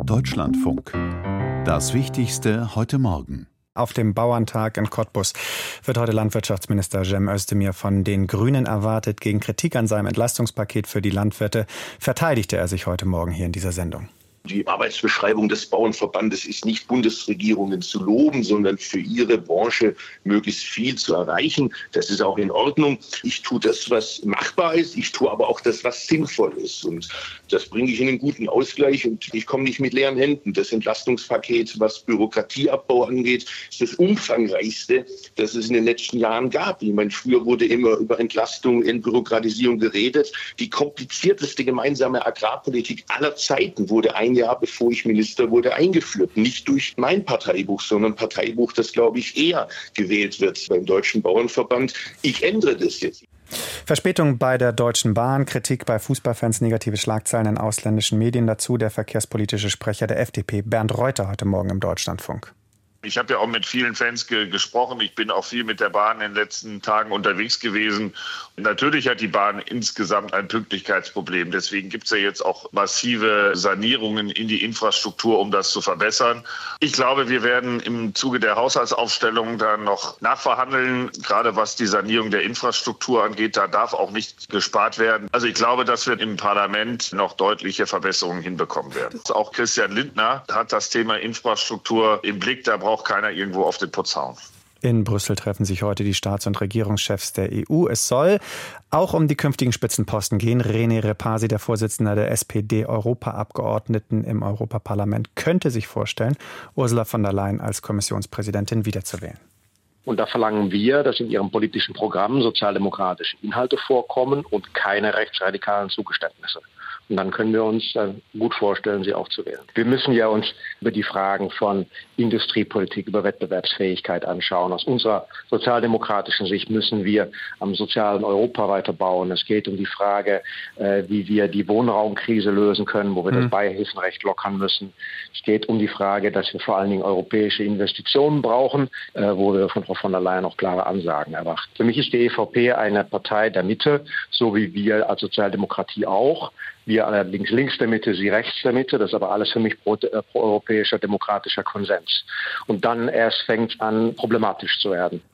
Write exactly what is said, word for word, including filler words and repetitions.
Deutschlandfunk. Das Wichtigste heute Morgen. Auf dem Bauerntag in Cottbus wird heute Landwirtschaftsminister Cem Özdemir von den Grünen erwartet. Gegen Kritik an seinem Entlastungspaket für die Landwirte verteidigte er sich heute Morgen hier in dieser Sendung. Die Arbeitsbeschreibung des Bauernverbandes ist nicht, Bundesregierungen zu loben, sondern für ihre Branche möglichst viel zu erreichen. Das ist auch in Ordnung. Ich tue das, was machbar ist. Ich tue aber auch das, was sinnvoll ist. Und das bringe ich in einen guten Ausgleich. Und ich komme nicht mit leeren Händen. Das Entlastungspaket, was Bürokratieabbau angeht, ist das umfangreichste, das es in den letzten Jahren gab. Ich meine, früher wurde immer über Entlastung, Entbürokratisierung geredet. Die komplizierteste gemeinsame Agrarpolitik aller Zeiten wurde ein Jahr bevor ich Minister wurde, eingeführt. Nicht durch mein Parteibuch, sondern Parteibuch, das, glaube ich, eher gewählt wird beim Deutschen Bauernverband. Ich ändere das jetzt. Verspätung bei der Deutschen Bahn, Kritik bei Fußballfans, negative Schlagzeilen in ausländischen Medien. Dazu der verkehrspolitische Sprecher der F D P, Bernd Reuter, heute Morgen im Deutschlandfunk. Ich habe ja auch mit vielen Fans ge- gesprochen. Ich bin auch viel mit der Bahn in den letzten Tagen unterwegs gewesen. Natürlich hat die Bahn insgesamt ein Pünktlichkeitsproblem. Deswegen gibt es ja jetzt auch massive Sanierungen in die Infrastruktur, um das zu verbessern. Ich glaube, wir werden im Zuge der Haushaltsaufstellung dann noch nachverhandeln, gerade was die Sanierung der Infrastruktur angeht. Da darf auch nicht gespart werden. Also ich glaube, dass wir im Parlament noch deutliche Verbesserungen hinbekommen werden. Auch Christian Lindner hat das Thema Infrastruktur im Blick. Da braucht auch keiner irgendwo auf den Putz hauen. In Brüssel treffen sich heute die Staats- und Regierungschefs der E U. Es soll auch um die künftigen Spitzenposten gehen. René Repasi, der Vorsitzende der S P D-Europaabgeordneten im Europaparlament, könnte sich vorstellen, Ursula von der Leyen als Kommissionspräsidentin wiederzuwählen. Und da verlangen wir, dass in ihrem politischen Programm sozialdemokratische Inhalte vorkommen und keine rechtsradikalen Zugeständnisse. Und dann können wir uns äh, gut vorstellen, sie auch zu wählen. Wir müssen ja uns über die Fragen von Industriepolitik, über Wettbewerbsfähigkeit anschauen. Aus unserer sozialdemokratischen Sicht müssen wir am sozialen Europa weiterbauen. Es geht um die Frage, äh, wie wir die Wohnraumkrise lösen können, wo wir mhm. das Beihilfenrecht lockern müssen. Es geht um die Frage, dass wir vor allen Dingen europäische Investitionen brauchen, äh, wo wir von Frau von der Leyen auch klare Ansagen erwarten. Für mich ist die E V P eine Partei der Mitte, so wie wir als Sozialdemokratie auch. Wir allerdings links der Mitte, sie rechts der Mitte. Das ist aber alles für mich pro, äh, pro-europäischer demokratischer Konsens. Und dann erst fängt es an, problematisch zu werden.